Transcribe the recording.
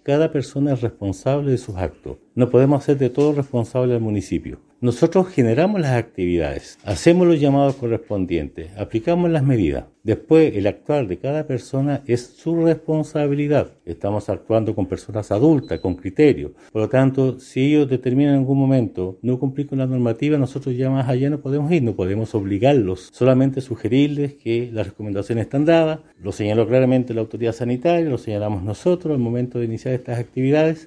cada persona es responsable de sus actos. No podemos hacer de todo responsable al municipio. Nosotros generamos las actividades, hacemos los llamados correspondientes, aplicamos las medidas. Después, el actuar de cada persona es su responsabilidad. Estamos actuando con personas adultas, con criterio. Por lo tanto, si ellos determinan en algún momento no cumplir con la normativa, nosotros ya más allá no podemos ir, no podemos obligarlos, solamente sugerirles que las recomendaciones están dadas. Lo señaló claramente la autoridad sanitaria, lo señalamos nosotros al momento de iniciar estas actividades